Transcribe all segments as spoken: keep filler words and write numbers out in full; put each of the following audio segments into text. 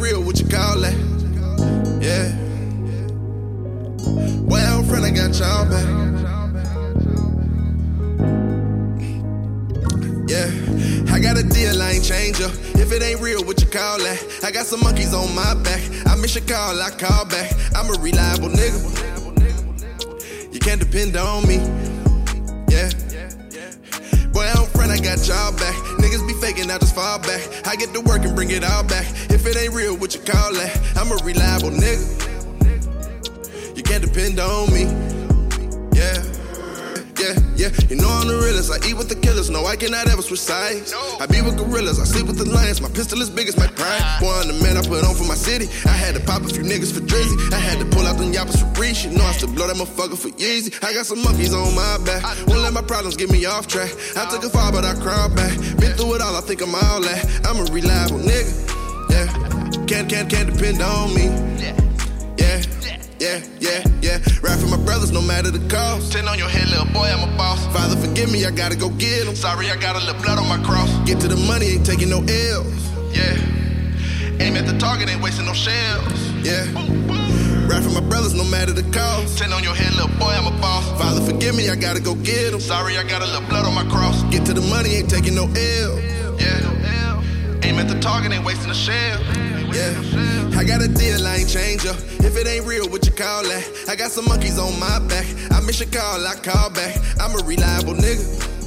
real, what you call that? Yeah. Boy, I'm friend, I got y'all back. Yeah, I got a deal, I ain't change up. If it ain't real, what you call that? I got some monkeys on my back. I miss your call, I call back. I'm a reliable nigga. You can't depend on me. Yeah. Boy, I'm friend, I got y'all back. Niggas be faking, I just fall back. I get to work and bring it all back. If it ain't real, what you call that? I'm a reliable nigga. You can't depend on me. Yeah. Yeah, yeah, you know I'm the realest. I eat with the killers, no, I cannot ever switch sides. I be with gorillas, I sleep with the lions. My pistol is big as my pride. Boy, I'm the man I put on for my city. I had to pop a few niggas for Drizzy. I had to pull out them yappers for Reese. You know I still blow that motherfucker for Yeezy. I got some monkeys on my back. Won't let my problems get me off track. I took a fall, but I crawled back. Been through it all, I think I'm all that. I'm a reliable nigga. Yeah, can't, can't, can't depend on me. Yeah. Yeah, yeah, yeah. Rap for my brothers, no matter the cost. Ten on your head, little boy, I'm a boss. Father, forgive me, I gotta go get him. Sorry, I got a little blood on my cross. Get to the money, ain't taking no L's. Yeah. Aim at the target, ain't wasting no shells. Yeah. Rap for my brothers, no matter the cost. Ten on your head, little boy, I'm a boss. Father, forgive me, I gotta go get him. Sorry, I got a little blood on my cross. Get to the money, ain't taking no L. Yeah. Aim at the target, ain't wasting a shell. Yeah, I got a deal, I ain't change up. If it ain't real, what you call that? I got some monkeys on my back. I miss your call, I call back. I'm a reliable nigga.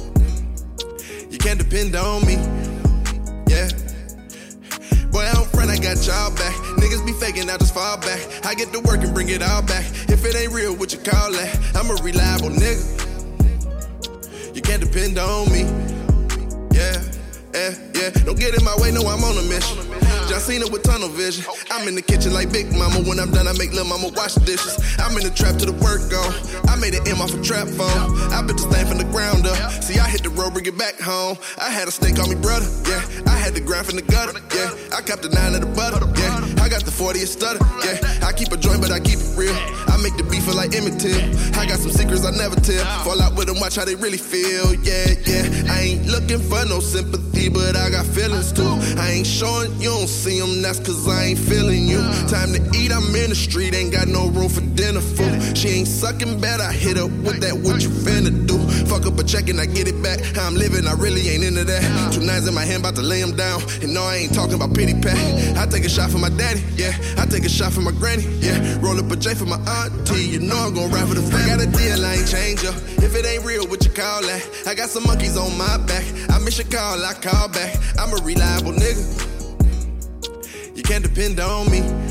You can't depend on me. Yeah. Boy, I'm friend, I got y'all back. Niggas be faking, I just fall back. I get to work and bring it all back. If it ain't real, what you call that? I'm a reliable nigga. You can't depend on me. Yeah, yeah, yeah. Don't get in my way, no, I'm on a mission. Just seen it with tunnel vision. I'm in the kitchen like Big Mama. When I'm done, I make Lil' Mama wash the dishes. I'm in the trap to the work gone. I made an M off a trap phone. I built this thing from the ground up. See, I hit the road, bring it back home. I had a snake on me, brother. Yeah, I had the grind from the gutter. Yeah, I copped the nine of the butter. Yeah, I got the fortieth stutter. Yeah, I keep a joint, but I keep it real. I make the beef feel like Emmett Till. I got some secrets I never tell. Fall out with them, watch how they really feel. Yeah, yeah. I ain't looking for no sympathy, but I got feelings too. I ain't showing you don't see them, that's cause I ain't feeling you. Time to eat, I'm in the street, ain't got no room for dinner food. She ain't sucking bad, I hit her with that, what you finna do? Fuck up a check and I get it back. How I'm living, I really ain't into that. Two nines in my hand, about to lay them down. And no, I ain't talking about pity pat. I take a shot for my daddy, yeah. I take a shot for my granny, yeah. Roll up a J for my auntie, you know I'm gon' ride for the family. I got a deal, I ain't change up. If it ain't real, what you call that? I got some monkeys on my back. I miss your call, I call back. I'm a reliable nigga. You can't depend on me.